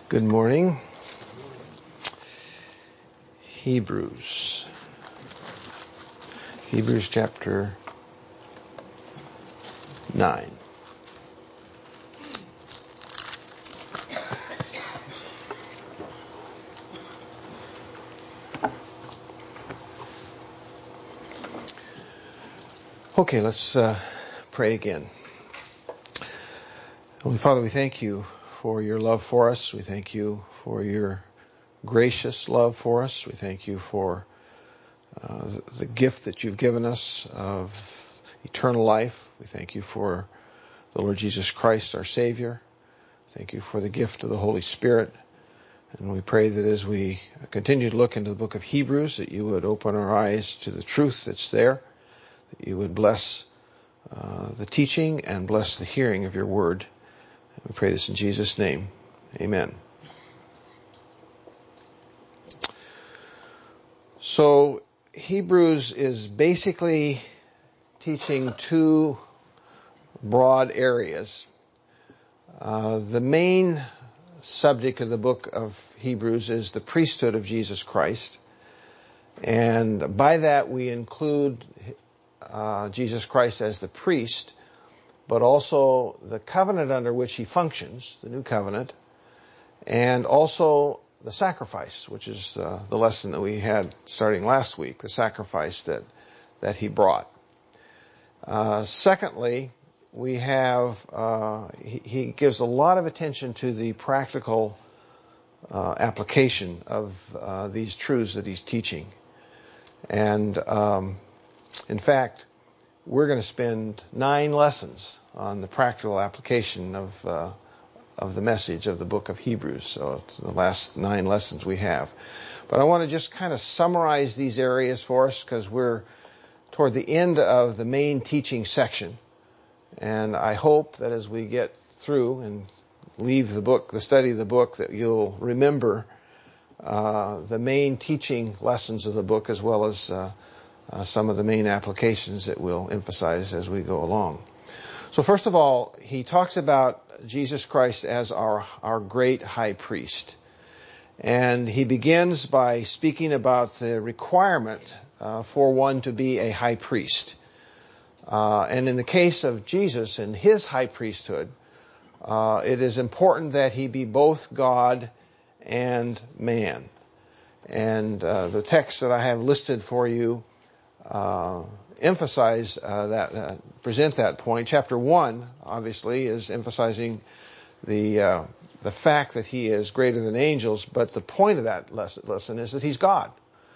Good morning. Hebrews chapter 9. Okay, let's pray again. Holy Father, we thank you for your love for us. We thank you for your gracious love for us. We thank you for the gift that you've given us of eternal life. We thank you for the Lord Jesus Christ, our Savior. Thank you for the gift of the Holy Spirit. And we pray that as we continue to look into the book of Hebrews, that you would open our eyes to the truth that's there, that you would bless the teaching and bless the hearing of your word. We pray this in Jesus' name. Amen. So Hebrews is basically teaching two broad areas. The main subject of the book of Hebrews is the priesthood of Jesus Christ. And by that we include Jesus Christ as the priest, but also the covenant under which he functions, the new covenant, and also the sacrifice, which is the lesson that we had starting last week, the sacrifice that he brought. Secondly, we have, he gives a lot of attention to the practical application of these truths that he's teaching. And in fact, we're going to spend 9 lessons on the practical application of the message of the book of Hebrews. So it's the last 9 lessons we have. But I want to just kind of summarize these areas for us because we're toward the end of the main teaching section. And I hope that as we get through and leave the book, the study of the book, that you'll remember the main teaching lessons of the book as well as some of the main applications that we'll emphasize as we go along. So first of all, he talks about Jesus Christ as our great high priest. And he begins by speaking about the requirement for one to be a high priest. And in the case of Jesus and his high priesthood, it is important that he be both God and man. And the text that I have listed for you emphasize that, present that point. Chapter 1, obviously, is emphasizing the fact that he is greater than angels, but the point of that lesson is that he's God.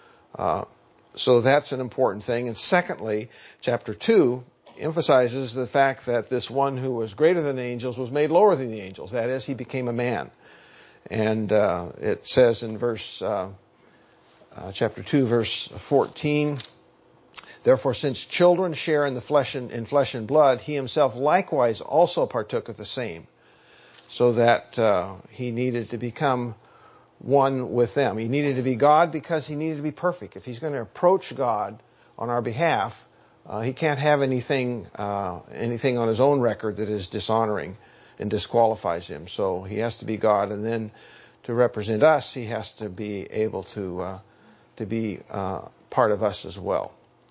So that's an important thing. And secondly, chapter 2 emphasizes the fact that this one who was greater than angels was made lower than the angels. That is, he became a man. And it says in chapter 2, verse 14, "Therefore, since children share in flesh and blood, he himself likewise also partook of the same, so that he needed to become one with them." He needed to be God because he needed to be perfect. If he's going to approach God on our behalf, he can't have anything on his own record that is dishonoring and disqualifies him. So he has to be God, and then to represent us, he has to be able to be part of us as well.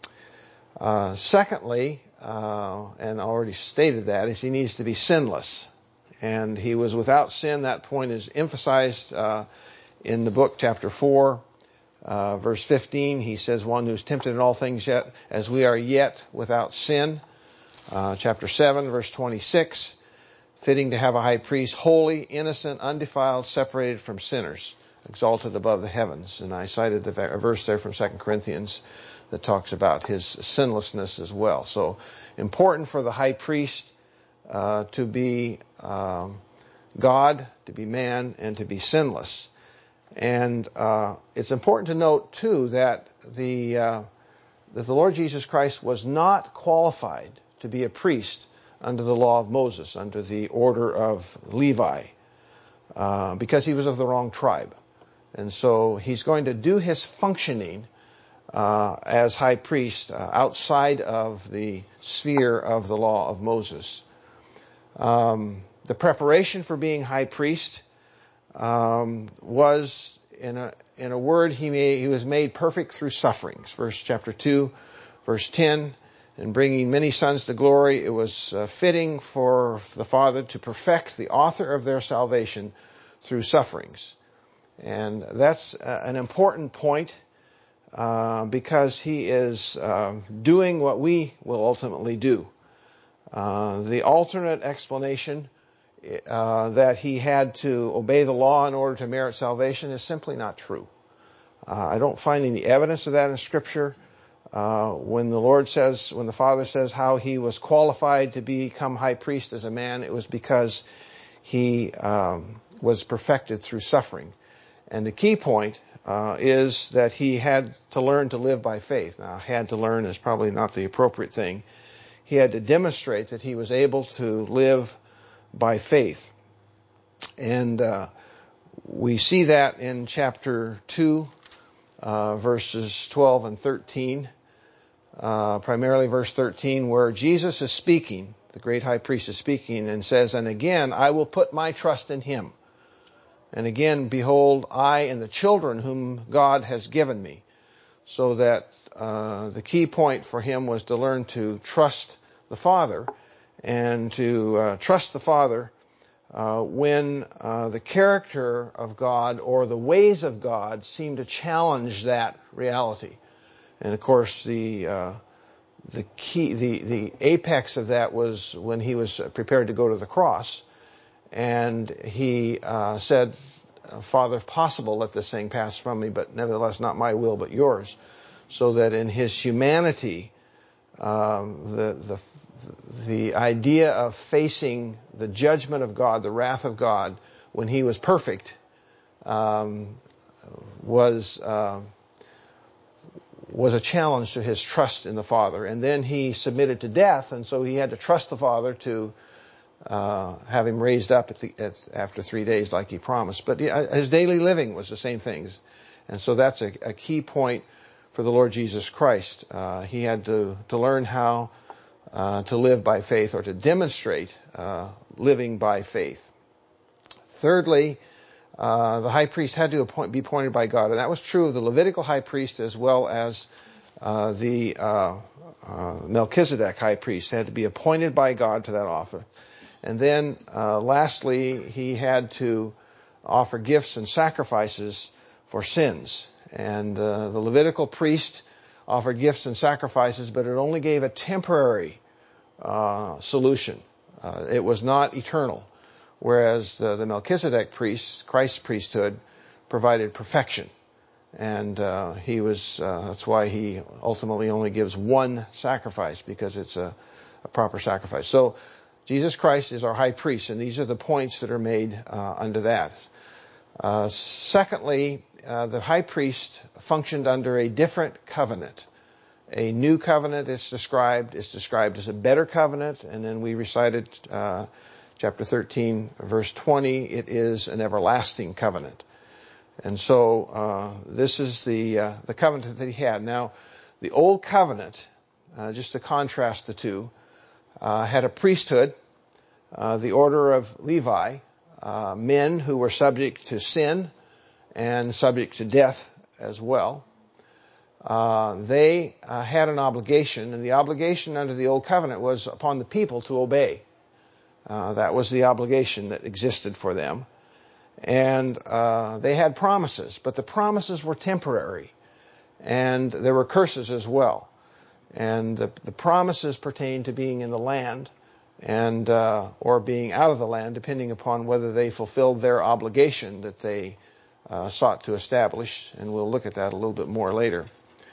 Secondly, and I already stated that, is he needs to be sinless. And he was without sin. That point is emphasized in the book, chapter 4, verse 15. He says, "One who's tempted in all things yet, as we are yet without sin." Chapter 7, verse 26, "Fitting to have a high priest, holy, innocent, undefiled, separated from sinners, exalted above the heavens." And I cited the verse there from 2 Corinthians that talks about his sinlessness as well. So important for the high priest to be God, to be man, and to be sinless. And it's important to note, too, that the Lord Jesus Christ was not qualified to be a priest under the law of Moses, under the order of Levi, because he was of the wrong tribe. And so he's going to do his functioning as high priest outside of the sphere of the law of Moses. The preparation for being high priest was, in a word, he was made perfect through sufferings. Chapter 2, verse 10, in bringing many sons to glory, it was fitting for the Father to perfect the author of their salvation through sufferings. And that's an important point because he is doing what we will ultimately do. The alternate explanation that he had to obey the law in order to merit salvation is simply not true. I don't find any evidence of that in Scripture. When the Father says how he was qualified to become high priest as a man, it was because he was perfected through suffering. And the key point is that he had to learn to live by faith. Now, had to learn is probably not the appropriate thing. He had to demonstrate that he was able to live by faith. And we see that in chapter 2, verses 12 and 13. Primarily verse 13, where Jesus is speaking, the great high priest is speaking, and says, "And again, I will put my trust in him. And again, behold, I and the children whom God has given me." So that the key point for him was to learn to trust the Father, and to trust the Father when the character of God or the ways of God seem to challenge that reality. And of course, the apex of that was when he was prepared to go to the cross, and he said, "Father, if possible, let this thing pass from me, but nevertheless not my will but yours." So that in his humanity, the idea of facing the judgment of God, the wrath of God, when he was perfect, was a challenge to his trust in the Father. And then he submitted to death, and so he had to trust the Father to have him raised up after 3 days like he promised. But his daily living was the same things. And so that's a key point for the Lord Jesus Christ. He had to learn how to live by faith, or to demonstrate living by faith. Thirdly, the high priest had to be appointed by God, and that was true of the Levitical high priest as well as the Melchizedek high priest had to be appointed by God to that office. And then lastly, he had to offer gifts and sacrifices for sins. And the Levitical priest offered gifts and sacrifices, but it only gave a temporary solution. It was not eternal. Whereas the Melchizedek priest, Christ's priesthood, provided perfection. And that's why he ultimately only gives one sacrifice, because it's a proper sacrifice. So Jesus Christ is our high priest, and these are the points that are made under that. Secondly, the high priest functioned under a different covenant. A new covenant is described as a better covenant, and then we recited chapter 13, verse 20, it is an everlasting covenant. And so this is the covenant that he had. Now, the old covenant, just to contrast the two, had a priesthood, the order of Levi, men who were subject to sin and subject to death as well. They had an obligation, and the obligation under the old covenant was upon the people to obey. That was the obligation that existed for them. And they had promises, but the promises were temporary. And there were curses as well. And the promises pertained to being in the land and or being out of the land, depending upon whether they fulfilled their obligation that they sought to establish. And we'll look at that a little bit more later.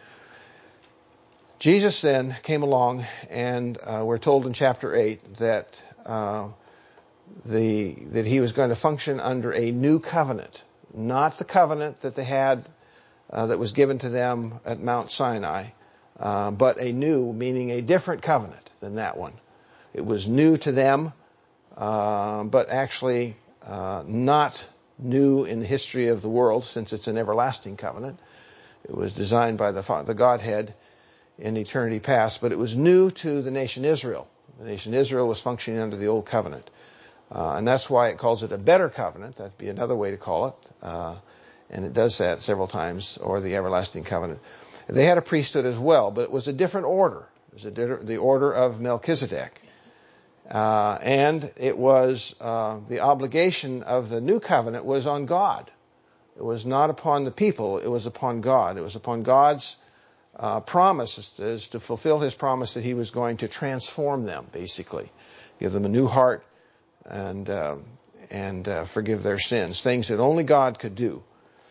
Jesus then came along, and we're told in chapter 8 that he was going to function under a new covenant, not the covenant that they had that was given to them at Mount Sinai, but a new, meaning a different covenant than that one. It was new to them, but actually not new in the history of the world, since it's an everlasting covenant. It was designed by the Godhead in eternity past, but it was new to the nation Israel. The nation Israel was functioning under the old covenant. And that's why it calls it a better covenant. That'd be another way to call it. And it does that several times, or the everlasting covenant. They had a priesthood as well, but it was a different order. It was the order of Melchizedek. And it was the obligation of the new covenant was on God. It was not upon the people. It was upon God. It was upon God's promise is to fulfill His promise that He was going to transform them, basically, give them a new heart and forgive their sins, things that only God could do.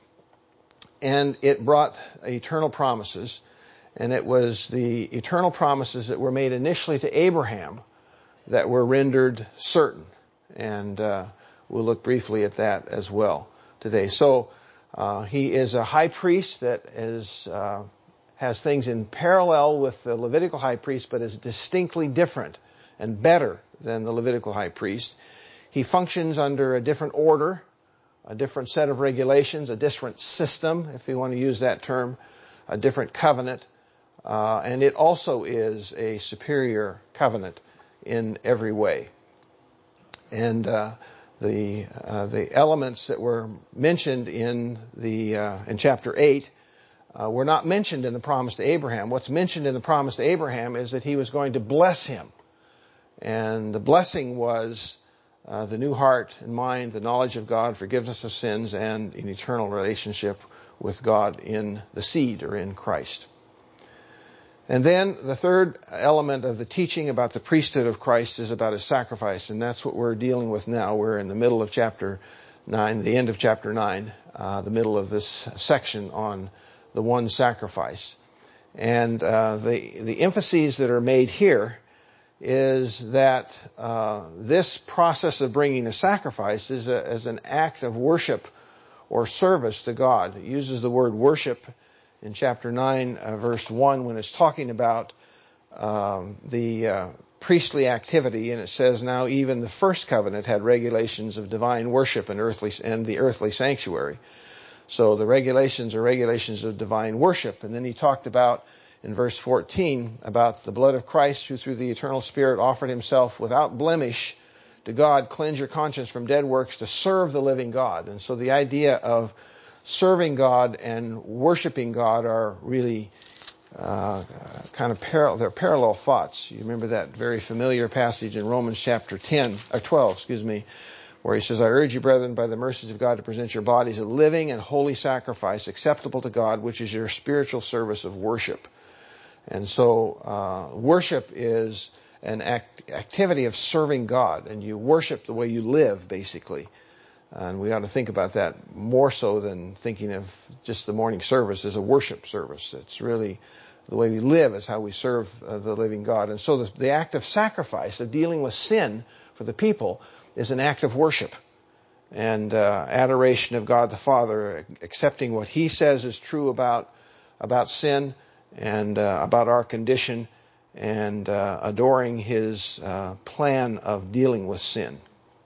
And it brought eternal promises, and it was the eternal promises that were made initially to Abraham that were rendered certain. And we'll look briefly at that as well today. So he is a high priest that has things in parallel with the Levitical high priest, but is distinctly different and better than the Levitical high priest. He functions under a different order, a different set of regulations, a different system, if you want to use that term, a different covenant. And it also is a superior covenant in every way. And the elements that were mentioned in chapter 8 were not mentioned in the promise to Abraham. What's mentioned in the promise to Abraham is that he was going to bless him. And the blessing was the new heart and mind, the knowledge of God, forgiveness of sins, and an eternal relationship with God in the seed, or in Christ. And then the third element of the teaching about the priesthood of Christ is about His sacrifice, and that's what we're dealing with now. We're in the middle of chapter 9, the end of chapter 9, the middle of this section on the one sacrifice. And the emphases that are made here is that this process of bringing a sacrifice is as an act of worship or service to God. It uses the word worship in chapter 9, verse 1, when it's talking about the priestly activity, and it says, now even the first covenant had regulations of divine worship and the earthly sanctuary. So the regulations are regulations of divine worship. And then he talked about, in verse 14, about the blood of Christ, who through the eternal Spirit offered Himself without blemish to God, cleanse your conscience from dead works to serve the living God. And so the idea of serving God and worshiping God are really kind of they're parallel thoughts. You remember that very familiar passage in Romans chapter 12, where he says, I urge you, brethren, by the mercies of God, to present your bodies a living and holy sacrifice acceptable to God, which is your spiritual service of worship. And so worship is an activity of serving God, and you worship the way you live, basically. And we ought to think about that more so than thinking of just the morning service as a worship service. It's really the way we live is how we serve the living God. And so the act of sacrifice, of dealing with sin for the people, is an act of worship and adoration of God the Father, accepting what He says is true about sin and about our condition, and adoring His plan of dealing with sin.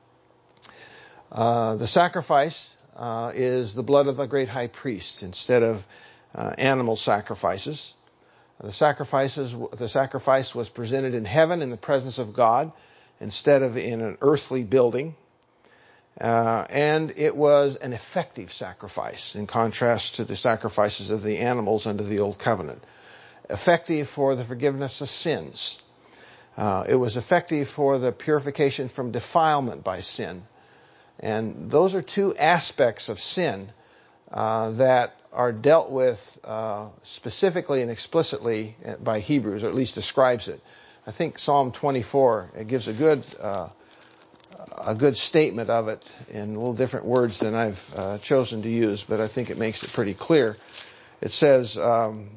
The sacrifice is the blood of the great high priest instead of animal sacrifices. The sacrifice was presented in heaven in the presence of God instead of in an earthly building. And it was an effective sacrifice in contrast to the sacrifices of the animals under the Old Covenant. Effective for the forgiveness of sins. It was effective for the purification from defilement by sin. And those are two aspects of sin that are dealt with specifically and explicitly by Hebrews, or at least describes it. I think Psalm 24 gives a good statement of it in a little different words than I've chosen to use, but I think it makes it pretty clear. It says, Psalm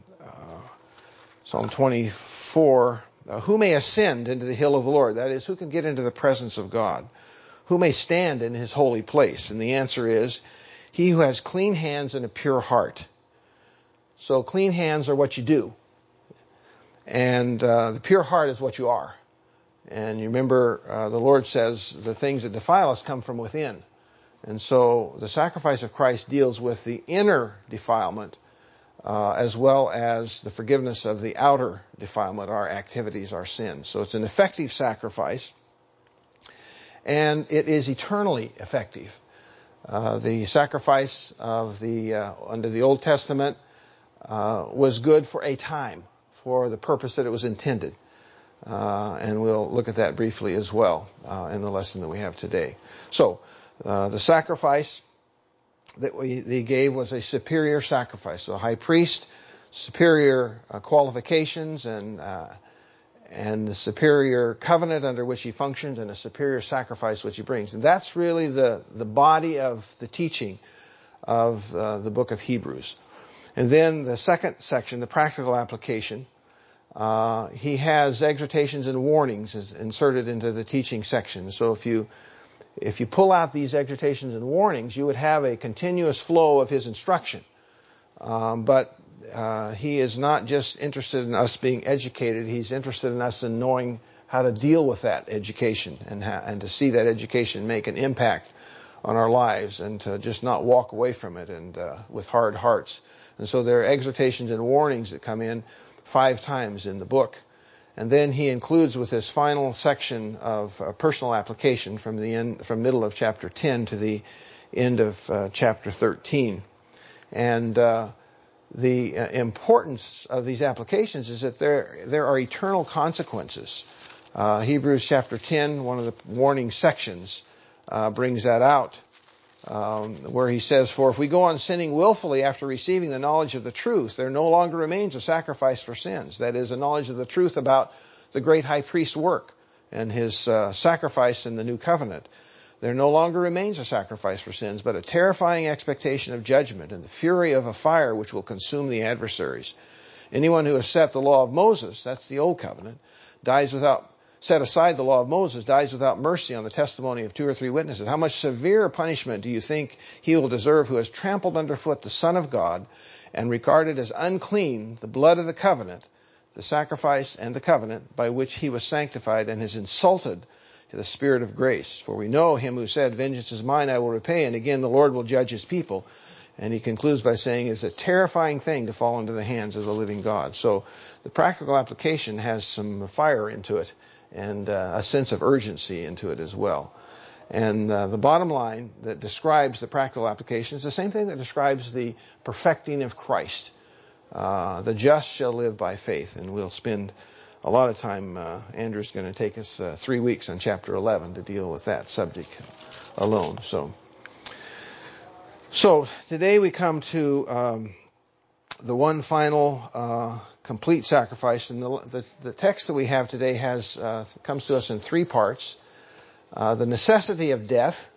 24, who may ascend into the hill of the Lord? That is, who can get into the presence of God? Who may stand in His holy place? And the answer is, he who has clean hands and a pure heart. So clean hands are what you do. And the pure heart is what you are. And you remember the Lord says the things that defile us come from within. And so the sacrifice of Christ deals with the inner defilement as well as the forgiveness of the outer defilement, our activities, our sins. So it's an effective sacrifice. and it is eternally effective. The sacrifice of under the Old Testament was good for a time, for the purpose that it was intended. And we'll look at that briefly as well in the lesson that we have today. So, the sacrifice that they gave was a superior sacrifice. So, the high priest, superior qualifications and the superior covenant under which he functions, and a superior sacrifice which he brings. And that's really the body of the teaching of the book of Hebrews. And then the second section, the practical application, he has exhortations and warnings inserted into the teaching section. So if you pull out these exhortations and warnings, you would have a continuous flow of his instruction. But he is not just interested in us being educated. He's interested in us in knowing how to deal with that education and to see that education make an impact on our lives, and to just not walk away from it and with hard hearts. And so there are exhortations and warnings that come in 5 times in the book. And then he includes with this final section of personal application from middle of chapter 10 to the end of chapter 13. And the importance of these applications is that there are eternal consequences. Hebrews chapter 10, one of the warning sections, brings that out, where he says, "For if we go on sinning willfully after receiving the knowledge of the truth, there no longer remains a sacrifice for sins." That is, a knowledge of the truth about the great high priest's work and his sacrifice in the new covenant. There no longer remains a sacrifice for sins, but a terrifying expectation of judgment and the fury of a fire which will consume the adversaries. Anyone who has set the law of Moses, that's the old covenant, set aside the law of Moses, dies without mercy on the testimony of 2 or 3 witnesses. How much severer punishment do you think he will deserve who has trampled underfoot the Son of God and regarded as unclean the blood of the covenant, the sacrifice and the covenant by which he was sanctified, and has insulted the Spirit of grace? For we know him who said, 'Vengeance is mine, I will repay,' and again the Lord will judge his people." And he concludes by saying it's a terrifying thing to fall into the hands of the living God. So the practical application has some fire into it, and a sense of urgency into it as well. And the bottom line that describes the practical application is the same thing that describes the perfecting of Christ. The just shall live by faith. And we'll spend a lot of time, Andrew's going to take us 3 weeks on chapter 11 to deal with that subject alone. So today we come to the one final complete sacrifice. And the text that we have today comes to us in 3 parts. The necessity of death,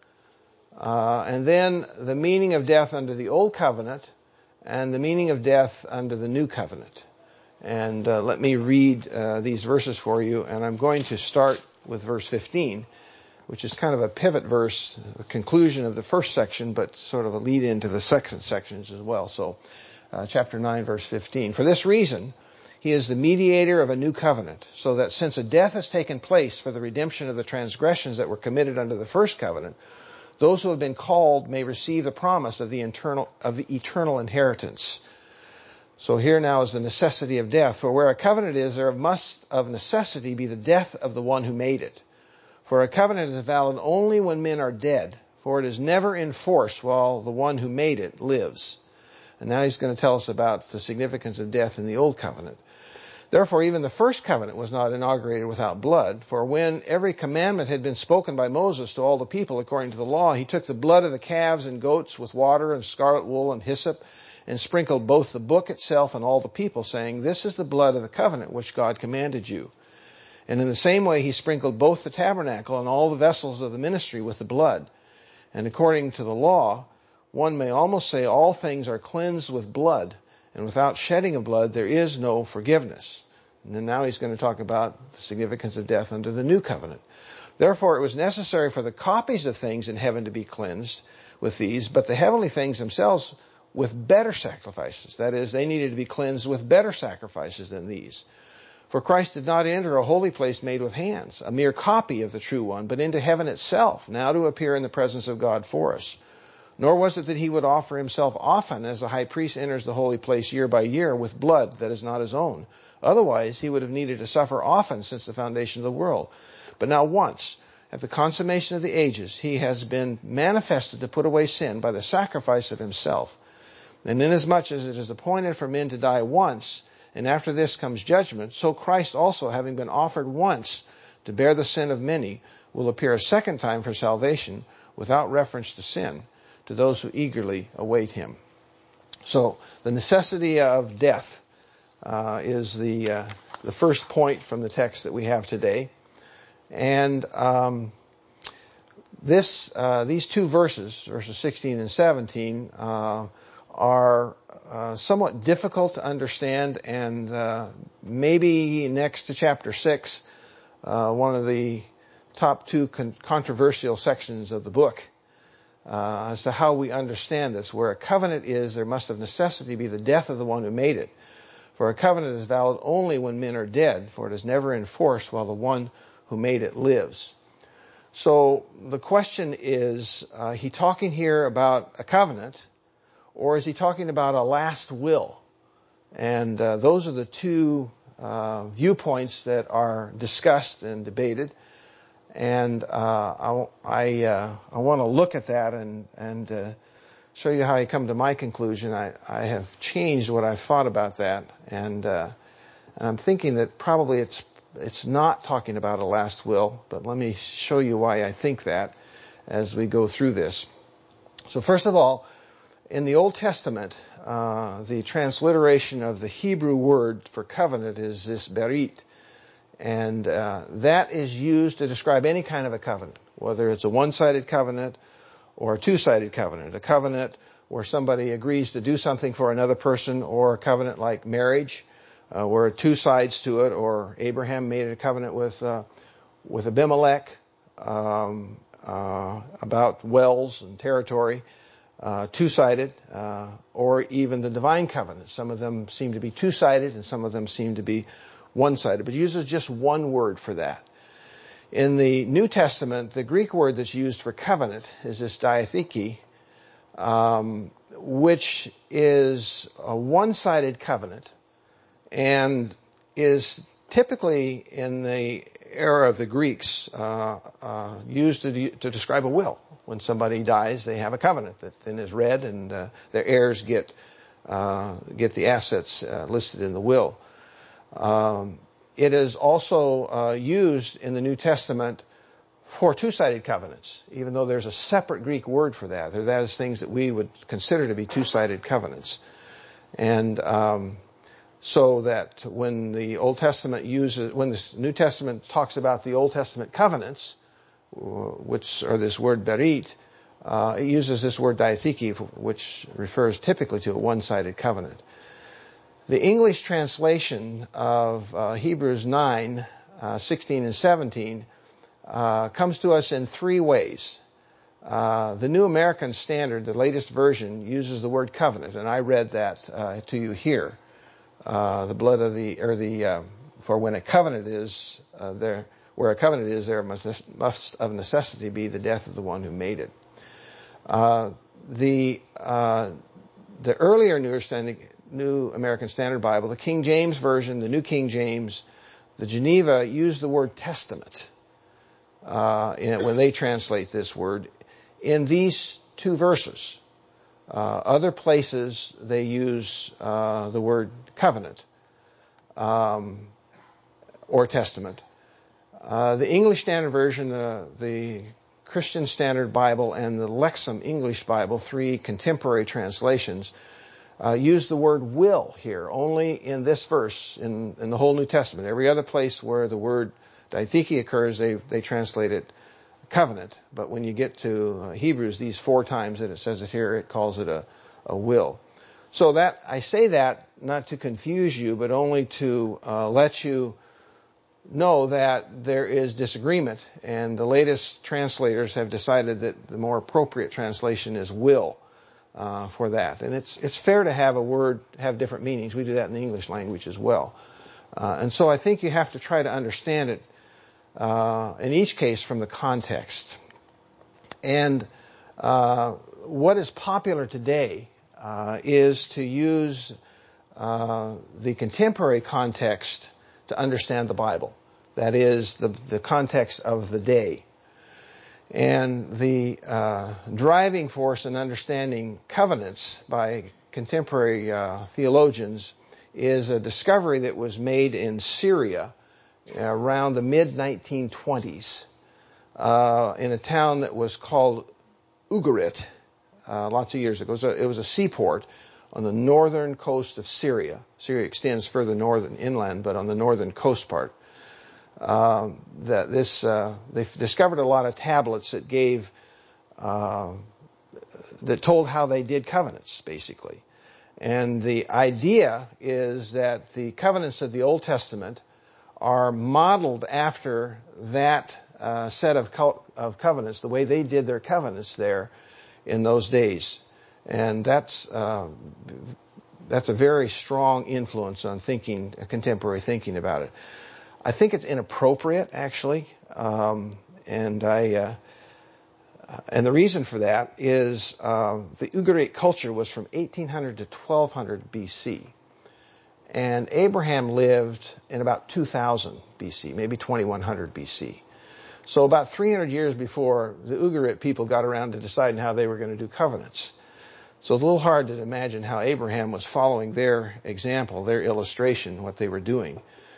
and then the meaning of death under the old covenant, and the meaning of death under the new covenant. And let me read these verses for you, and I'm going to start with verse 15, which is kind of a pivot verse, the conclusion of the first section, but sort of a lead into the second sections as well. So, chapter 9, verse 15. "For this reason, he is the mediator of a new covenant, so that since a death has taken place for the redemption of the transgressions that were committed under the first covenant, those who have been called may receive the promise of the eternal inheritance." So here now is the necessity of death. "For where a covenant is, there must of necessity be the death of the one who made it. For a covenant is valid only when men are dead, for it is never in force while the one who made it lives." And now he's going to tell us about the significance of death in the old covenant. "Therefore, even the first covenant was not inaugurated without blood. For when every commandment had been spoken by Moses to all the people according to the law, he took the blood of the calves and goats with water and scarlet wool and hyssop, and sprinkled both the book itself and all the people, saying, 'This is the blood of the covenant which God commanded you.' And in the same way he sprinkled both the tabernacle and all the vessels of the ministry with the blood. And according to the law, one may almost say all things are cleansed with blood, and without shedding of blood there is no forgiveness." And then now he's going to talk about the significance of death under the new covenant. "Therefore it was necessary for the copies of things in heaven to be cleansed with these, but the heavenly things themselves with better sacrifices." That is, they needed to be cleansed with better sacrifices than these. "For Christ did not enter a holy place made with hands, a mere copy of the true one, but into heaven itself, now to appear in the presence of God for us. Nor was it that he would offer himself often, as the high priest enters the holy place year by year, with blood that is not his own. Otherwise he would have needed to suffer often since the foundation of the world. But now once, at the consummation of the ages, he has been manifested to put away sin by the sacrifice of himself. And inasmuch as it is appointed for men to die once, and after this comes judgment, so Christ also, having been offered once to bear the sin of many, will appear a second time for salvation without reference to sin to those who eagerly await him. So the necessity of death is the first point from the text that we have today. And these two verses 16 and 17, are somewhat difficult to understand, and maybe next to chapter 6, one of the top two controversial sections of the book as to how we understand this. Where a covenant is, there must of necessity be the death of the one who made it. For a covenant is valid only when men are dead, for it is never enforced while the one who made it lives. So the question is, he talking here about a covenant, or is he talking about a last will? And those are the two viewpoints that are discussed and debated. And I want to look at that and show you how I come to my conclusion. I have changed what I've thought about that, and I'm thinking that probably it's not talking about a last will, but let me show you why I think that as we go through this. So first of all, in the Old Testament, the transliteration of the Hebrew word for covenant is this berit. And that is used to describe any kind of a covenant, whether it's a one-sided covenant or a two-sided covenant. A covenant where somebody agrees to do something for another person, or a covenant like marriage, where two sides to it, or Abraham made a covenant with Abimelech about wells and territory. Two-sided, or even the divine covenant. Some of them seem to be two-sided, and some of them seem to be one-sided, but uses just one word for that. In the New Testament, the Greek word that's used for covenant is this diatheke, which is a one-sided covenant, and is typically in the era of the Greeks used to describe a will. When somebody dies, they have a covenant that then is read, and their heirs get the assets listed in the will. It is also used in the New Testament for two-sided covenants, even though there's a separate Greek word for that. That is things that we would consider to be two-sided covenants. And so that when the Old Testament when the New Testament talks about the Old Testament covenants, which are this word berit, it uses this word diatheke, which refers typically to a one-sided covenant. The English translation of Hebrews 9, 16 and 17 comes to us in three ways. The New American Standard, the latest version, uses the word covenant, and I read that to you here. The blood of for when a covenant is there, where a covenant is, there must of necessity be the death of the one who made it. The earlier New American Standard Bible, the King James Version, the New King James, the Geneva use the word testament when they translate this word in these two verses. Other places they use the word covenant or testament. The English Standard Version, the Christian Standard Bible, and the Lexham English Bible, three contemporary translations, use the word will here only in this verse in the whole New Testament. Every other place where the word diatheke occurs, they translate it covenant. But when you get to Hebrews, these four times that it says it here, it calls it a will. So that I say that not to confuse you, but only to let you know that there is disagreement, and the latest translators have decided that the more appropriate translation is will for that. And it's fair to have a word have different meanings. We do that in the English language as well. And so I think you have to try to understand it in each case from the context. And what is popular today is to use the contemporary context to understand the Bible. That is the context of the day. And the driving force in understanding covenants by contemporary theologians is a discovery that was made in Syria around the mid-1920s in a town that was called Ugarit lots of years ago. It was a seaport on the northern coast of Syria. Syria extends further northern inland, but on the northern coast part. They've discovered a lot of tablets that gave that told how they did covenants, basically. And the idea is that the covenants of the Old Testament are modeled after that set of covenants, the way they did their covenants there in those days. And that's a very strong influence on contemporary thinking about it. I think it's inappropriate, actually, and the reason for that is the Ugarit culture was from 1800 to 1200 BC, and Abraham lived in about 2000 BC, maybe 2100 BC. So about 300 years before the Ugarit people got around to deciding how they were going to do covenants. So it's a little hard to imagine how Abraham was following their example, their illustration, what they were doing.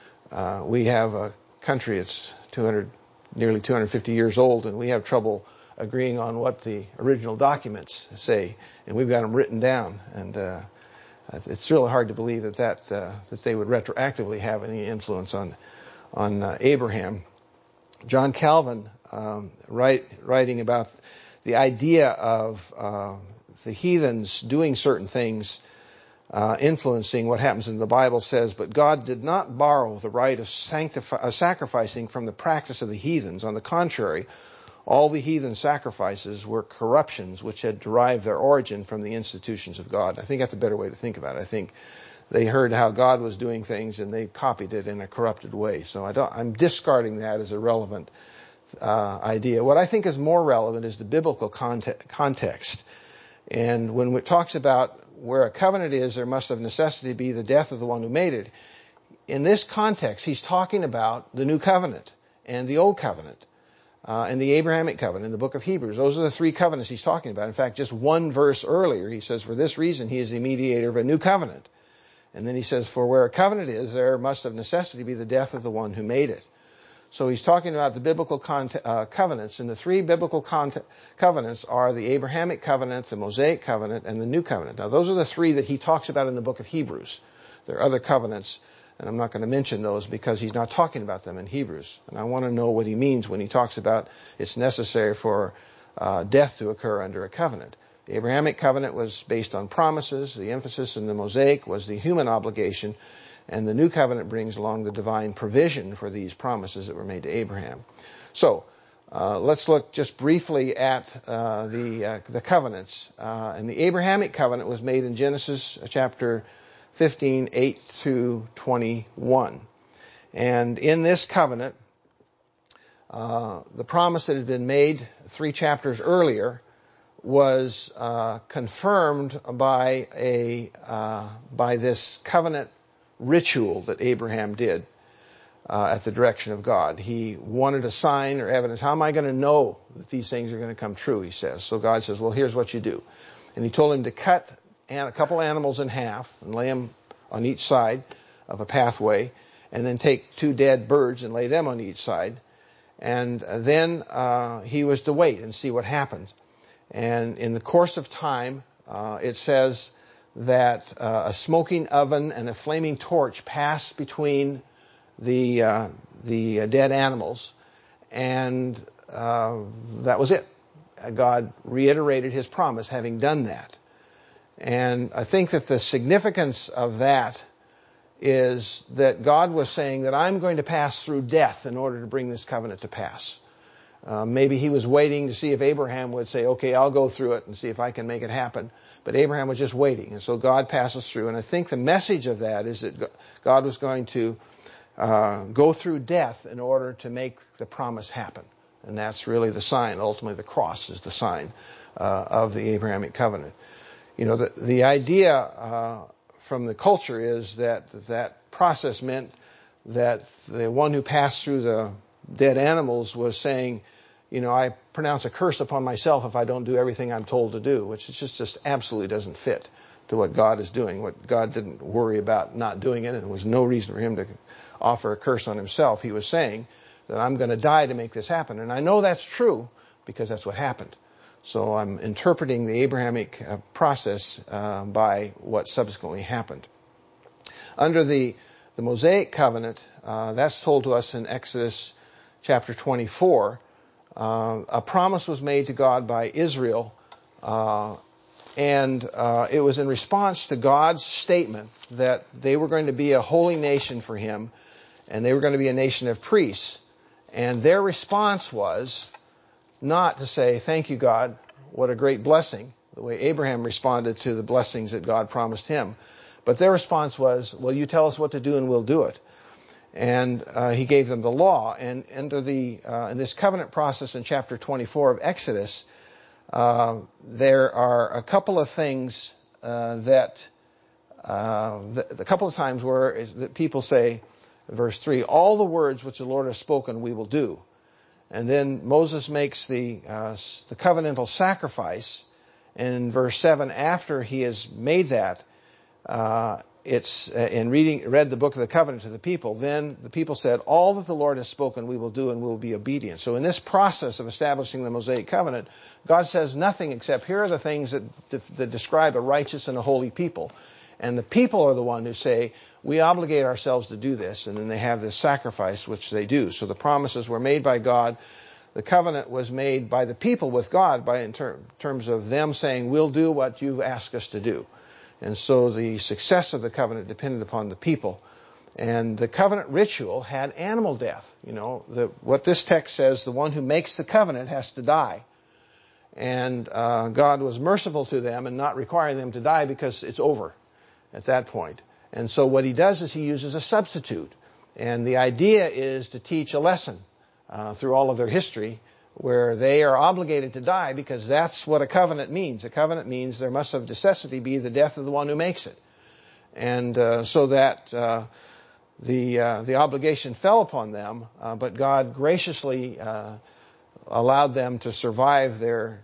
We have a country that's nearly 250 years old, and we have trouble agreeing on what the original documents say, and we've got them written down. And it's really hard to believe that they would retroactively have any influence on Abraham. John Calvin, writing about the idea of the heathens doing certain things, influencing what happens in the Bible, says, "But God did not borrow the right of sacrificing from the practice of the heathens. On the contrary, all the heathen sacrifices were corruptions which had derived their origin from the institutions of God." I think that's a better way to think about it. I think they heard how God was doing things and they copied it in a corrupted way. So I'm discarding that as a relevant idea. What I think is more relevant is the biblical context. And when it talks about where a covenant is, there must of necessity be the death of the one who made it. In this context, he's talking about the new covenant and the old covenant and the Abrahamic covenant in the book of Hebrews. Those are the three covenants he's talking about. In fact, just one verse earlier, he says, "For this reason, he is the mediator of a new covenant." And then he says, "For where a covenant is, there must of necessity be the death of the one who made it." So he's talking about the biblical covenants, and the three biblical covenants are the Abrahamic covenant, the Mosaic covenant, and the new covenant. Now, those are the three that he talks about in the book of Hebrews. There are other covenants, and I'm not going to mention those because he's not talking about them in Hebrews. And I want to know what he means when he talks about it's necessary for death to occur under a covenant. The Abrahamic covenant was based on promises. The emphasis in the Mosaic was the human obligation. And the new covenant brings along the divine provision for these promises that were made to Abraham. So let's look just briefly at the covenants. And the Abrahamic covenant was made in Genesis chapter 15, 8 through 21. And in this covenant, the promise that had been made 3 chapters earlier was confirmed by this covenant ritual that Abraham did at the direction of God. He wanted a sign or evidence. How am I going to know that these things are going to come true, he says. So God says, well, here's what you do. And he told him to cut a couple animals in half and lay them on each side of a pathway, and then take 2 dead birds and lay them on each side. And then he was to wait and see what happened. And in the course of time, it says that a smoking oven and a flaming torch passed between the dead animals, and that was it. God reiterated his promise, having done that. And I think that the significance of that is that God was saying that I'm going to pass through death in order to bring this covenant to pass. Maybe he was waiting to see if Abraham would say, okay, I'll go through it and see if I can make it happen. But Abraham was just waiting. And so God passes through. And I think the message of that is that God was going to go through death in order to make the promise happen. And that's really the sign. Ultimately, the cross is the sign of the Abrahamic covenant. You know, the idea from the culture is that process meant that the one who passed through the dead animals was saying, I pronounce a curse upon myself if I don't do everything I'm told to do, which is just absolutely doesn't fit to what God is doing. What God didn't worry about not doing it, and there was no reason for him to offer a curse on himself. He was saying that I'm going to die to make this happen. And I know that's true because that's what happened. So I'm interpreting the Abrahamic process by what subsequently happened. Under the Mosaic covenant, that's told to us in Exodus chapter 24. A promise was made to God by Israel, and it was in response to God's statement that they were going to be a holy nation for him, and they were going to be a nation of priests. And their response was not to say, thank you, God, what a great blessing, the way Abraham responded to the blessings that God promised him. But their response was, well, you tell us what to do and we'll do it. And he gave them the law. And under in this covenant process in chapter 24 of Exodus, there are a couple of things a couple of times where that people say, verse 3, all the words which the Lord has spoken we will do. And then Moses makes the covenantal sacrifice. And in verse 7, after he has made that, it's read the book of the covenant to the people. Then the people said, all that the Lord has spoken we will do and we will be obedient. So in this process of establishing the Mosaic covenant, God says nothing except here are the things that describe a righteous and a holy people. And the people are the one who say, we obligate ourselves to do this. And then they have this sacrifice, which they do. So the promises were made by God. The covenant was made by the people with God in terms of them saying, we'll do what you've asked us to do. And so the success of the covenant depended upon the people. And the covenant ritual had animal death. What this text says, the one who makes the covenant has to die. And God was merciful to them and not requiring them to die because it's over at that point. And so what he does is he uses a substitute. And the idea is to teach a lesson through all of their history where they are obligated to die because that's what a covenant means. A covenant means there must of necessity be the death of the one who makes it. And so that the obligation fell upon them, but God graciously allowed them to survive their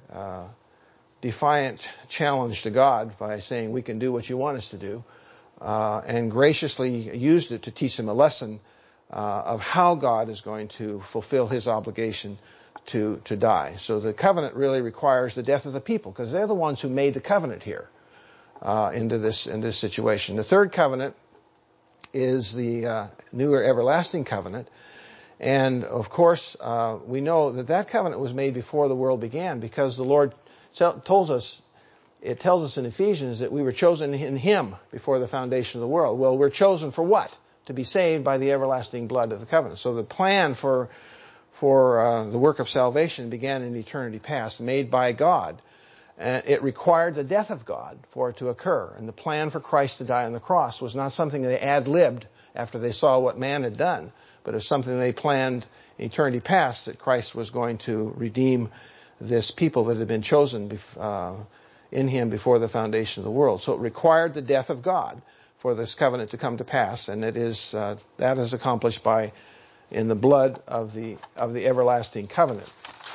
defiant challenge to God by saying, we can do what you want us to do, and graciously used it to teach them a lesson of how God is going to fulfill his obligation to die. So the covenant really requires the death of the people because they're the ones who made the covenant here in this situation. The third covenant is the newer everlasting covenant. And of course, we know that covenant was made before the world began because the Lord tells us in Ephesians that we were chosen in him before the foundation of the world. Well, we're chosen for what? To be saved by the everlasting blood of the covenant. So the plan for the work of salvation began in eternity past, made by God. It required the death of God for it to occur. And the plan for Christ to die on the cross was not something they ad-libbed after they saw what man had done, but it was something they planned in eternity past, that Christ was going to redeem this people that had been chosen in him before the foundation of the world. So it required the death of God for this covenant to come to pass, and that is accomplished in the blood of the everlasting covenant.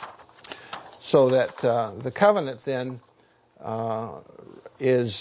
So that the covenant then is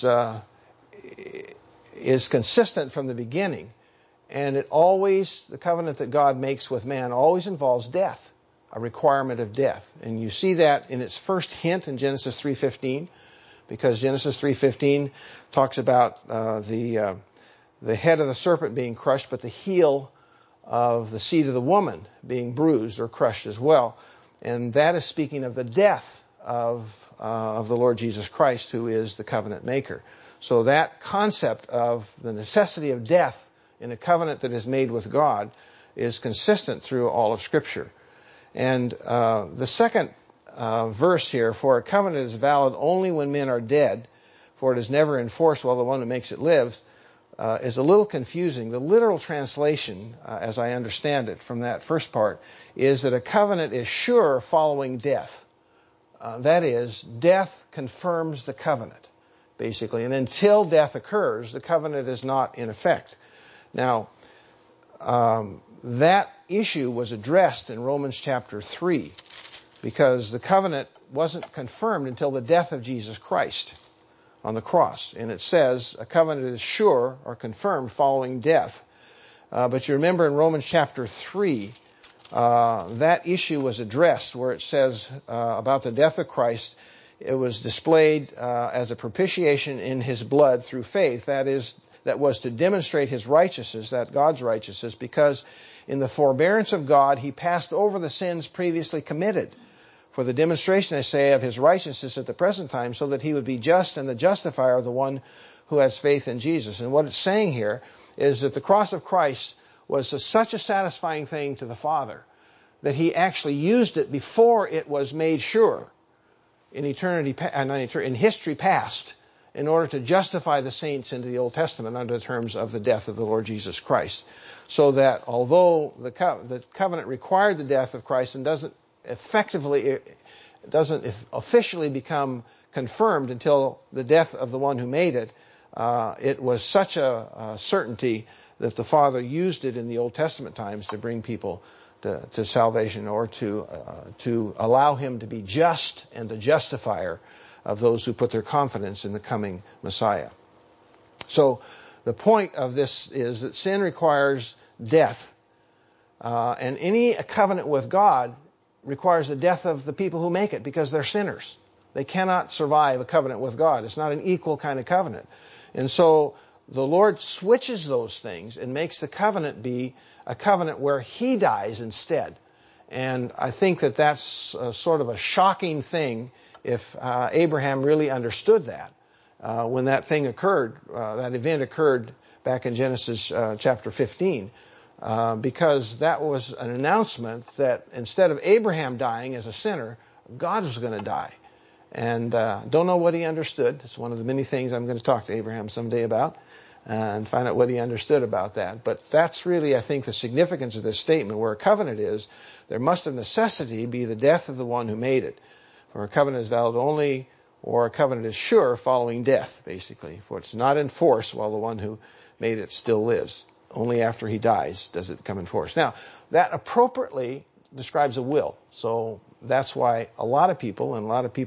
consistent from the beginning, and the covenant that God makes with man always involves death, a requirement of death. And you see that in its first hint in Genesis 3:15, because Genesis 3:15 talks about the head of the serpent being crushed, but the heel of the seed of the woman being bruised or crushed as well. And that is speaking of the death of the Lord Jesus Christ, who is the covenant maker. So that concept of the necessity of death in a covenant that is made with God is consistent through all of Scripture. And the second verse here, for a covenant is valid only when men are dead, for it is never enforced while the one who makes it lives, is a little confusing. The literal translation, as I understand it from that first part, is that a covenant is sure following death. That is, death confirms the covenant, basically. And until death occurs, the covenant is not in effect. Now, that issue was addressed in Romans chapter 3, because the covenant wasn't confirmed until the death of Jesus Christ on the cross. And it says a covenant is sure or confirmed following death. But you remember in Romans chapter 3, that issue was addressed where it says about the death of Christ, it was displayed as a propitiation in his blood through faith. That was to demonstrate his righteousness, that God's righteousness, because in the forbearance of God, he passed over the sins previously committed for the demonstration, I say, of his righteousness at the present time, so that he would be just and the justifier of the one who has faith in Jesus. And what it's saying here is that the cross of Christ was such a satisfying thing to the Father that he actually used it before it was made sure in history past, in order to justify the saints into the Old Testament under the terms of the death of the Lord Jesus Christ. So that although the covenant required the death of Christ and doesn't officially become confirmed until the death of the one who made it, it was such a certainty that the Father used it in the Old Testament times to bring people to salvation, or to allow him to be just and the justifier of those who put their confidence in the coming Messiah. So the point of this is that sin requires death. And any covenant with God requires the death of the people who make it, because they're sinners. They cannot survive a covenant with God. It's not an equal kind of covenant. And so the Lord switches those things and makes the covenant be a covenant where he dies instead. And I think that that's sort of a shocking thing if Abraham really understood that. When that thing occurred, that event occurred back in Genesis chapter 15, because that was an announcement that instead of Abraham dying as a sinner, God was going to die. And don't know what he understood. It's one of the many things I'm going to talk to Abraham someday about, and find out what he understood about that. But that's really, I think, the significance of this statement. Where a covenant is, there must of necessity be the death of the one who made it. For a covenant is valid only, or a covenant is sure following death, basically. For it's not in force while the one who made it still lives. Only after he dies does it come in force. Now, that appropriately describes a will. So that's why a lot of people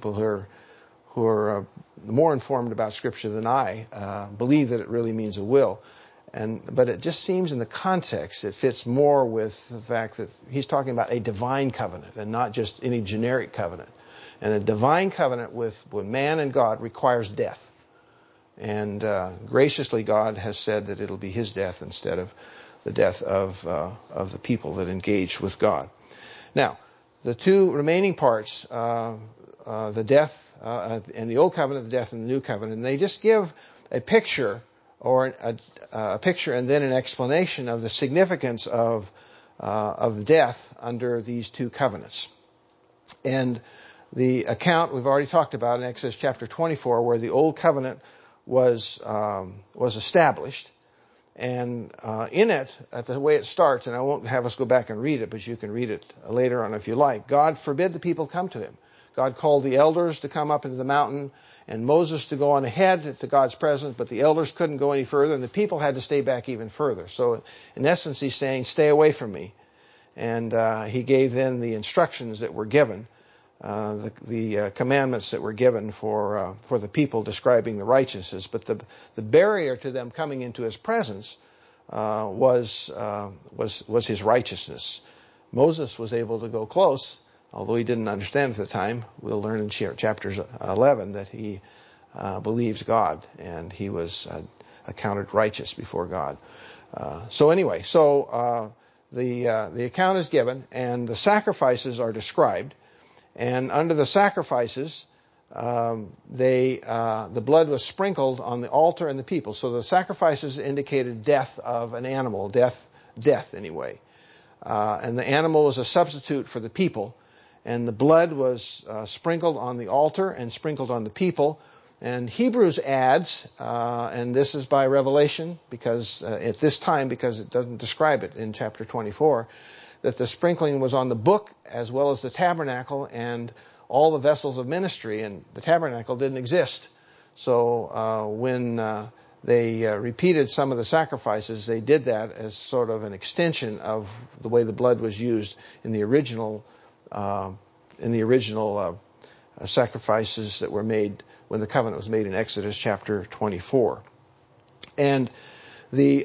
who are more informed about Scripture than I believe that it really means a will. But it just seems in the context it fits more with the fact that he's talking about a divine covenant and not just any generic covenant. And a divine covenant with man and God requires death. And graciously God has said that it'll be his death instead of the death of the people that engage with God. Now, the two remaining parts, the death and the Old Covenant, the death and the New Covenant, and they just give a picture, or a picture and then an explanation of the significance of death under these two covenants. And the account we've already talked about in Exodus chapter 24, where the Old Covenant was established. And in it, at the way it starts, and I won't have us go back and read it, but you can read it later on if you like. God forbid the people come to him. God called the elders to come up into the mountain, and Moses to go on ahead to God's presence, but the elders couldn't go any further, and the people had to stay back even further. So in essence, he's saying, stay away from me. And he gave then the instructions that were given, the commandments that were given for the people, describing the righteousness. But the barrier to them coming into his presence was his righteousness. Moses was able to go close, although he didn't understand at the time. We'll learn in chapters 11 that he believed God, and he was accounted righteous before God. The account is given, and the sacrifices are described. And under the sacrifices, the blood was sprinkled on the altar and the people. So the sacrifices indicated death of an animal, death anyway. And the animal was a substitute for the people. And the blood was sprinkled on the altar and sprinkled on the people. And Hebrews adds, and this is by revelation, because at this time, because it doesn't describe it in chapter 24, that the sprinkling was on the book as well as the tabernacle and all the vessels of ministry, and the tabernacle didn't exist. So when they repeated some of the sacrifices, they did that as sort of an extension of the way the blood was used in the original the original sacrifices that were made when the covenant was made in Exodus chapter 24. And he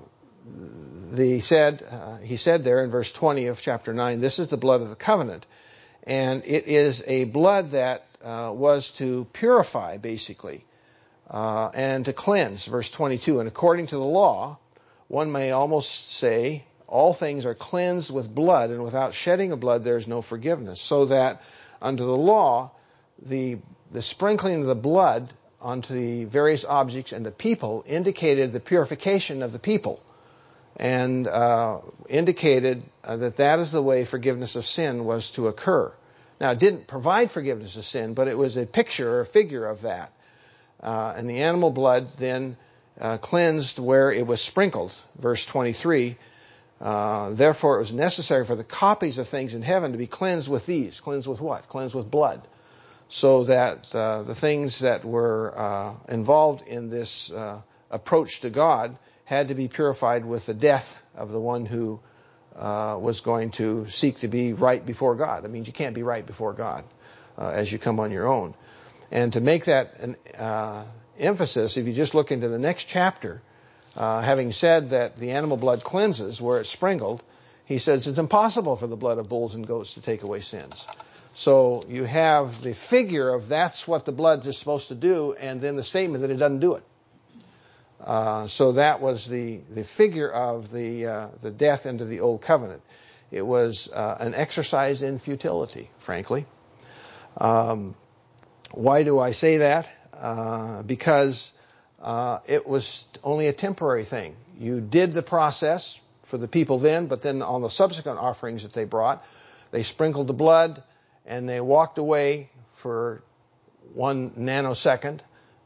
said there in verse 20 of chapter 9, this is the blood of the covenant. And it is a blood that was to purify, basically, and to cleanse. Verse 22, and according to the law, one may almost say, all things are cleansed with blood, and without shedding of blood there is no forgiveness. So that under the law, the sprinkling of the blood onto the various objects and the people indicated the purification of the people, and indicated that is the way forgiveness of sin was to occur. Now, it didn't provide forgiveness of sin, but it was a picture or a figure of that. And the animal blood then cleansed where it was sprinkled. Verse 23, therefore it was necessary for the copies of things in heaven to be cleansed with these. Cleansed with what? Cleansed with blood. So that the things that were involved in this approach to God had to be purified with the death of the one who was going to seek to be right before God. That means you can't be right before God as you come on your own. And to make that an emphasis, if you just look into the next chapter, having said that the animal blood cleanses where it's sprinkled, he says it's impossible for the blood of bulls and goats to take away sins. So you have the figure of that's what the blood is supposed to do, and then the statement that it doesn't do it. So that was the figure of the death into the old covenant. It was an exercise in futility, frankly. Why do I say that? Because it was only a temporary thing. You did the process for the people then, but then on the subsequent offerings that they brought, they sprinkled the blood and they walked away for 1 nanosecond,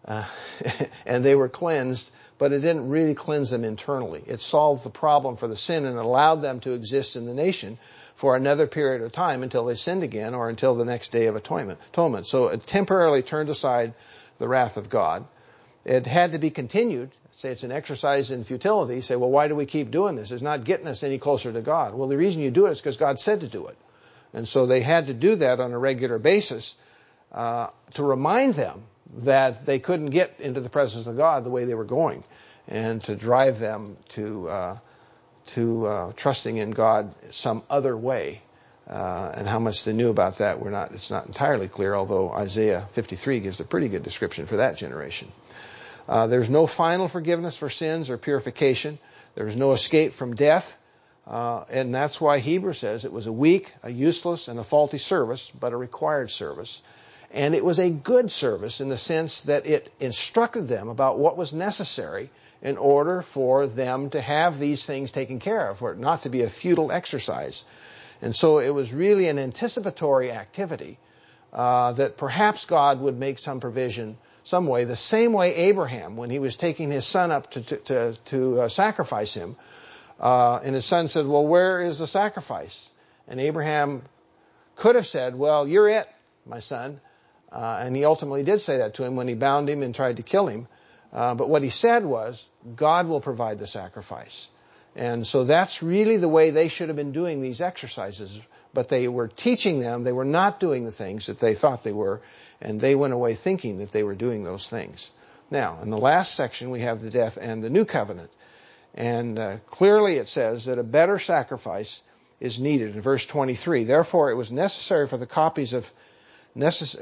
and they were cleansed, but it didn't really cleanse them internally. It solved the problem for the sin and allowed them to exist in the nation for another period of time until they sinned again or until the next day of atonement. So it temporarily turned aside the wrath of God. It had to be continued. Say it's an exercise in futility. Say, well, why do we keep doing this? It's not getting us any closer to God. Well, the reason you do it is because God said to do it. And so they had to do that on a regular basis to remind them that they couldn't get into the presence of God the way they were going, and to drive them to trusting in God some other way. And how much they knew about that, it's not entirely clear, although Isaiah 53 gives a pretty good description for that generation. There's no final forgiveness for sins or purification. There's no escape from death. And that's why Hebrews says it was a weak, a useless, and a faulty service, but a required service. And it was a good service in the sense that it instructed them about what was necessary in order for them to have these things taken care of, for it not to be a futile exercise. And so it was really an anticipatory activity that perhaps God would make some provision, some way, the same way Abraham, when he was taking his son up to sacrifice him, and his son said, well, where is the sacrifice? And Abraham could have said, well, you're it, my son. And he ultimately did say that to him when he bound him and tried to kill him. But what he said was, God will provide the sacrifice. And so that's really the way they should have been doing these exercises. But they were teaching them, they were not doing the things that they thought they were, and they went away thinking that they were doing those things. Now, in the last section, we have the death and the new covenant. And clearly it says that a better sacrifice is needed. In verse 23, therefore it was necessary for the copies of things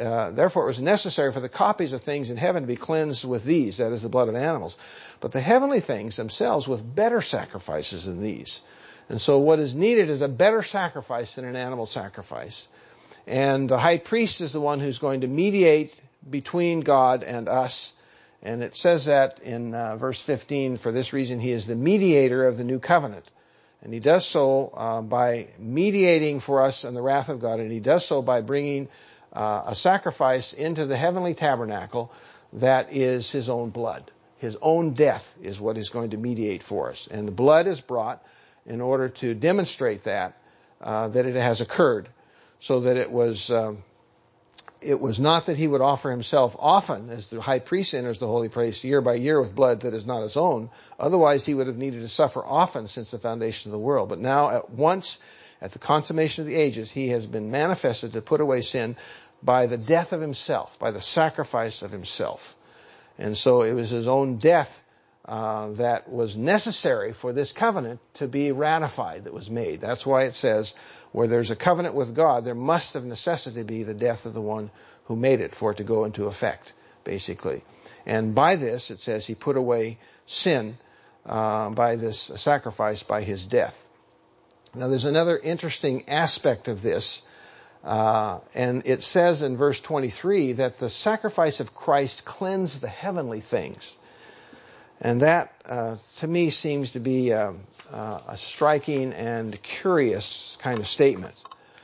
in heaven to be cleansed with these, that is the blood of animals, but the heavenly things themselves with better sacrifices than these. And so what is needed is a better sacrifice than an animal sacrifice. And the high priest is the one who's going to mediate between God and us. And it says that in verse 15, for this reason he is the mediator of the new covenant. And he does so by mediating for us in the wrath of God, and he does so by bringing a sacrifice into the heavenly tabernacle that is his own blood. His own death is what is going to mediate for us. And the blood is brought in order to demonstrate that it has occurred, so that it was not that he would offer himself often, as the high priest enters the holy place year by year with blood that is not his own. Otherwise he would have needed to suffer often since the foundation of the world. But now at once At the consummation of the ages, he has been manifested to put away sin by the death of himself, by the sacrifice of himself. And so it was his own death that was necessary for this covenant to be ratified, that was made. That's why it says, where there's a covenant with God, there must of necessity be the death of the one who made it for it to go into effect, basically. And by this, it says, he put away sin by this sacrifice, by his death. Now, there's another interesting aspect of this, and it says in verse 23 that the sacrifice of Christ cleansed the heavenly things. And that, to me, seems to be a striking and curious kind of statement.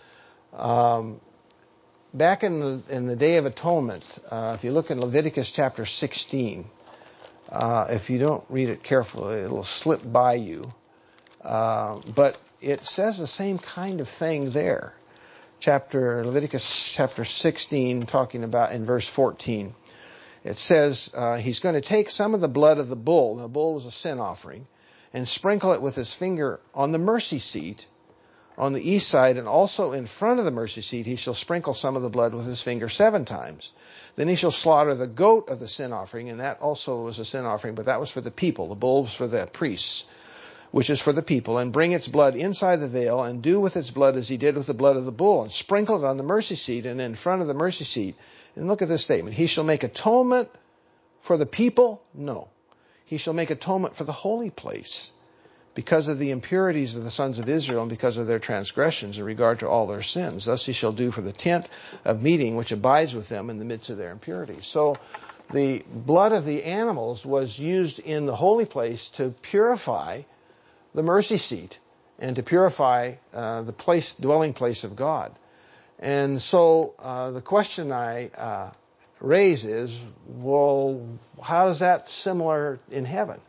Back in the Day of Atonement, if you look in Leviticus chapter 16, if you don't read it carefully, it'll slip by you. But it says the same kind of thing there. Leviticus chapter 16, talking about in verse 14. It says he's going to take some of the blood of the bull. The bull was a sin offering, and sprinkle it with his finger on the mercy seat on the east side, and also in front of the mercy seat he shall sprinkle some of the blood with his finger 7 times. Then he shall slaughter the goat of the sin offering, and that also was a sin offering, but that was for the people. The bull was for the priests, which is for the people, and bring its blood inside the veil, and do with its blood as he did with the blood of the bull, and sprinkle it on the mercy seat and in front of the mercy seat. And look at this statement. He shall make atonement for the people? No. He shall make atonement for the holy place because of the impurities of the sons of Israel and because of their transgressions in regard to all their sins. Thus he shall do for the tent of meeting which abides with them in the midst of their impurities. So the blood of the animals was used in the holy place to purify the mercy seat and to purify the dwelling place of God. And so the question I raise is, well, how is that similar in heaven?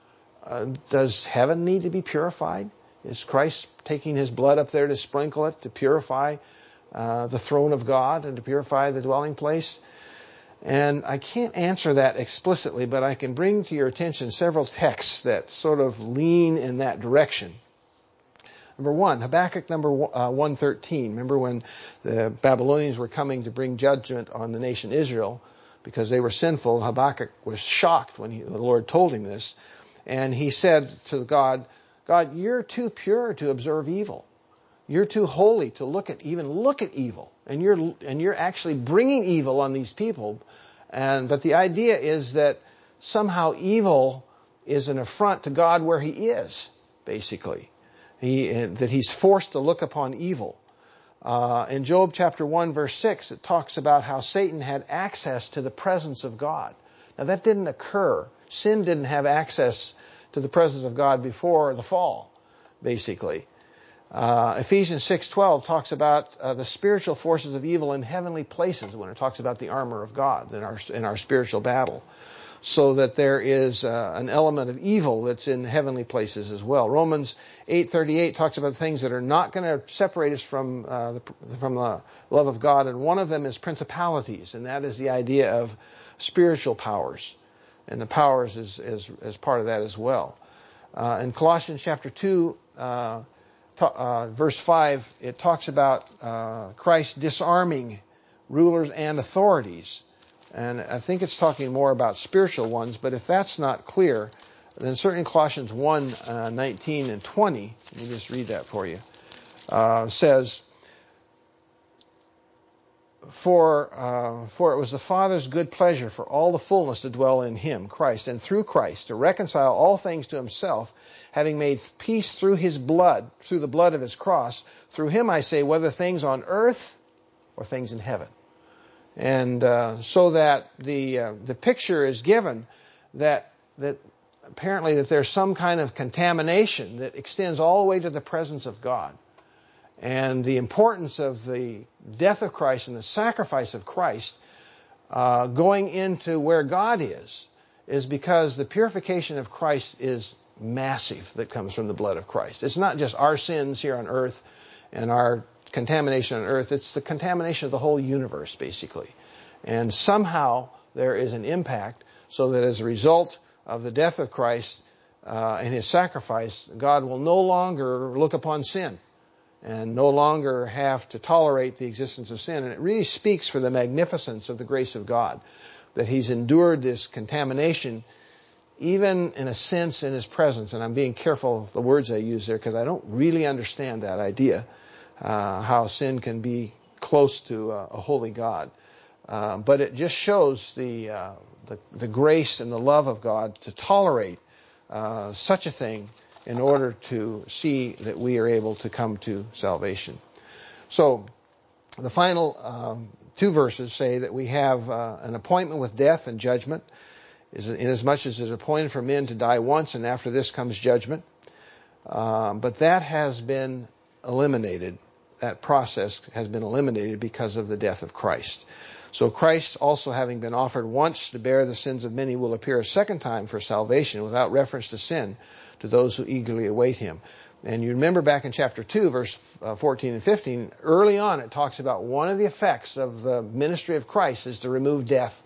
Does heaven need to be purified? Is Christ taking his blood up there to sprinkle it, to purify the throne of God and to purify the dwelling place? And I can't answer that explicitly, but I can bring to your attention several texts that sort of lean in that direction. Number one, Habakkuk number 1:13. Remember when the Babylonians were coming to bring judgment on the nation Israel because they were sinful? Habakkuk was shocked when the Lord told him this. And he said to God, God, you're too pure to observe evil. You're too holy to even look at evil. And you're actually bringing evil on these people. But the idea is that somehow evil is an affront to God where he is, basically. That he's forced to look upon evil. In Job chapter 1 verse 6, it talks about how Satan had access to the presence of God. Now that didn't occur. Sin didn't have access to the presence of God before the fall, basically. Ephesians 6:12 talks about the spiritual forces of evil in heavenly places when it talks about the armor of God in our spiritual battle. So that there is an element of evil that's in heavenly places as well. Romans 8:38 talks about things that are not going to separate us from the love of God, and one of them is principalities, and that is the idea of spiritual powers, and the powers is part of that as well. In Colossians chapter 2, verse 5, it talks about Christ disarming rulers and authorities. And I think it's talking more about spiritual ones, but if that's not clear, then certainly Colossians 1, 19 and 20, let me just read that for you, says, For it was the Father's good pleasure for all the fullness to dwell in him, Christ, and through Christ to reconcile all things to himself, having made peace through his blood, through the blood of his cross. Through him, I say, whether things on earth or things in heaven. And so that the picture is given that apparently that there's some kind of contamination that extends all the way to the presence of God. And the importance of the death of Christ and the sacrifice of Christ going into where God is because the purification of Christ is massive that comes from the blood of Christ. It's not just our sins here on earth and our contamination on earth. It's the contamination of the whole universe, basically. And somehow there is an impact so that as a result of the death of Christ and his sacrifice, God will no longer look upon sin. and no longer have to tolerate the existence of sin. And it really speaks for the magnificence of the grace of God, that he's endured this contamination, even in a sense in his presence. And I'm being careful the words I use there, because I don't really understand that idea, how sin can be close to a holy God. But it just shows the grace and the love of God to tolerate such a thing in order to see that we are able to come to salvation. So the final two verses say that we have an appointment with death and judgment, inasmuch as it is appointed for men to die once, and after this comes judgment. But that has been eliminated. That process has been eliminated because of the death of Christ. So Christ, also having been offered once to bear the sins of many, will appear a second time for salvation without reference to sin to those who eagerly await him. And you remember back in chapter 2, verse 14 and 15, early on it talks about one of the effects of the ministry of Christ is to remove death.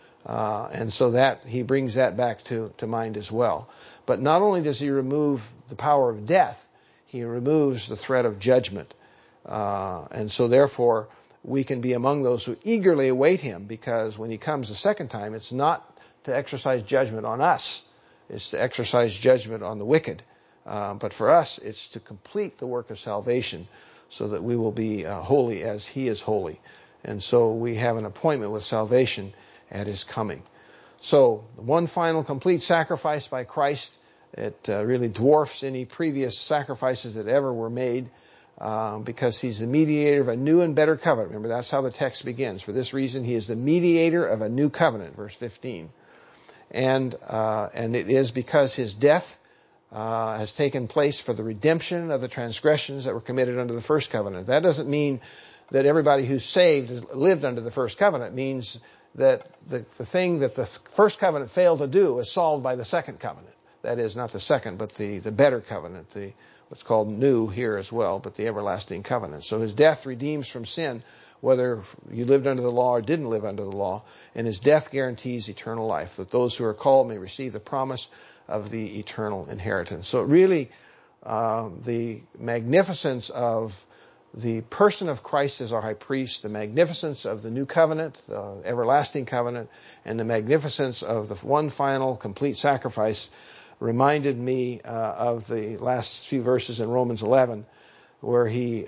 And so that he brings that back to mind as well. But not only does he remove the power of death, he removes the threat of judgment. And so therefore, we can be among those who eagerly await him, because when he comes the second time, it's not to exercise judgment on us. It's to exercise judgment on the wicked. But for us, it's to complete the work of salvation so that we will be holy as he is holy. And so we have an appointment with salvation at his coming. So one final complete sacrifice by Christ. It really dwarfs any previous sacrifices that ever were made, because he's the mediator of a new and better covenant. Remember, that's how the text begins. For this reason, he is the mediator of a new covenant, verse 15. And it is because his death has taken place for the redemption of the transgressions that were committed under the first covenant. That doesn't mean that everybody who's saved has lived under the first covenant. It means that the thing that the first covenant failed to do is solved by the second covenant. That is, not the second, but the better covenant, what's called new here as well, but the everlasting covenant. So his death redeems from sin, whether you lived under the law or didn't live under the law, and his death guarantees eternal life, that those who are called may receive the promise of the eternal inheritance. So really, the magnificence of the person of Christ as our high priest, the magnificence of the new covenant, the everlasting covenant, and the magnificence of the one final complete sacrifice reminded me of the last few verses in Romans 11, where he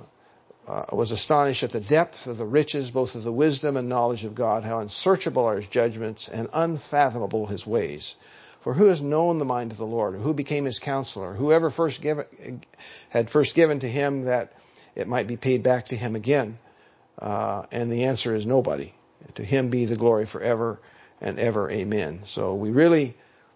was astonished at the depth of the riches, both of the wisdom and knowledge of God, how unsearchable are his judgments and unfathomable his ways. For who has known the mind of the Lord? Or who became his counselor? Whoever had first given to him that it might be paid back to him again? And the answer is nobody. To him be the glory forever and ever. Amen. So we really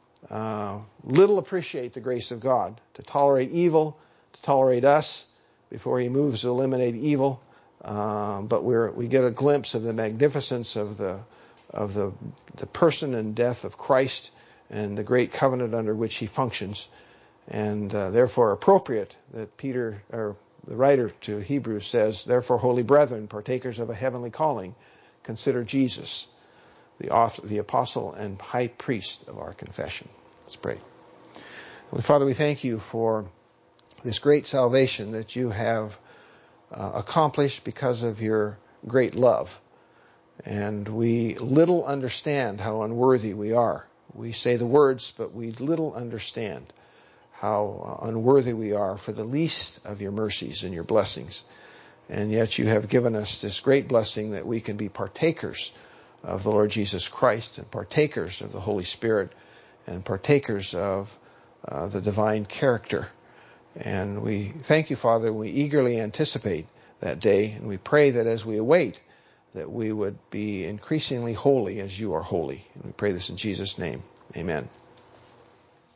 little appreciate the grace of God to tolerate evil, to tolerate us before he moves to eliminate evil. But we get a glimpse of the magnificence of the person and death of Christ and the great covenant under which he functions, and therefore appropriate that Peter, or the writer to Hebrews, says, "Therefore, holy brethren, partakers of a heavenly calling, consider Jesus, the apostle and high priest of our confession." Let's pray. Father, we thank you for this great salvation that you have accomplished because of your great love. And we little understand how unworthy we are. We say the words, but we little understand how unworthy we are for the least of your mercies and your blessings. And yet you have given us this great blessing that we can be partakers of the Lord Jesus Christ, and partakers of the Holy Spirit, and partakers of the divine character. And we thank you, Father, we eagerly anticipate that day, and we pray that as we await, that we would be increasingly holy as you are holy. And we pray this in Jesus' name. Amen.